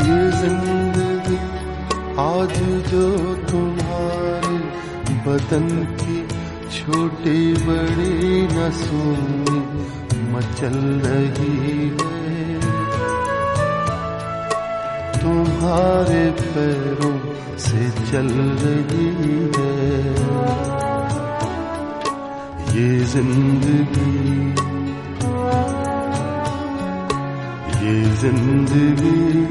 ये जिंदगी आज जो तुम्हारे बदन की छोटी बड़ी नसों में मचल रही है, तुम्हारे पैरों से चल रही है। ये जिंदगी, ये जिंदगी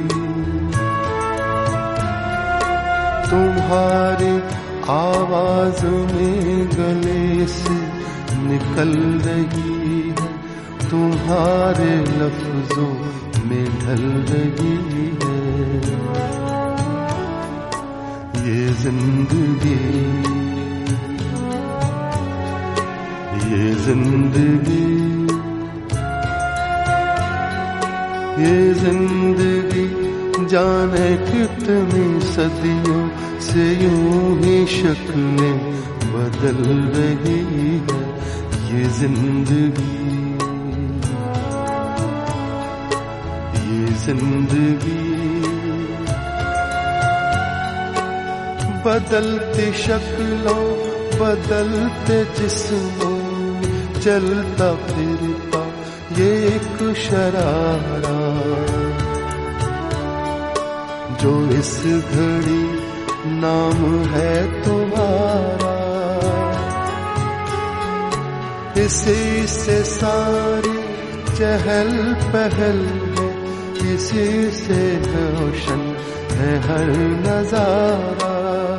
तुम्हारी आवाज में गले से निकल रही है, तुम्हारे लफ्जों में ढल रही है। ये जिंदगी, ये जिंदगी, ये जिंदगी जाने कितनी सदियों से यूं ही शक्लें बदल रही है। ये जिंदगी, ये जिंदगी बदलती शक्लों बदलते जिस्मों चलता फिरता ये एक शरारा, जो इस घड़ी नाम है तुम्हारा। इसी से सारी चहल पहल है, इसी से रोशन है हर नजारा।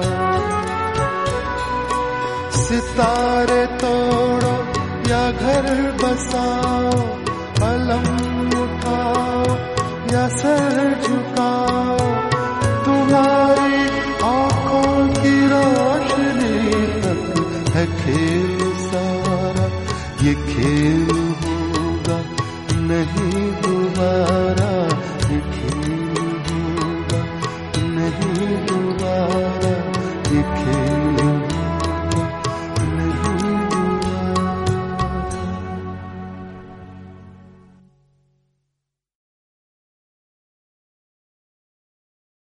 सितारे तोड़ो या घर बसाओ, अलम उठाओ या सर झुकाओ, तुम्हारी आंखों की रोशनी तक है खेल सारा। ये खेल होगा नहीं दोबारा।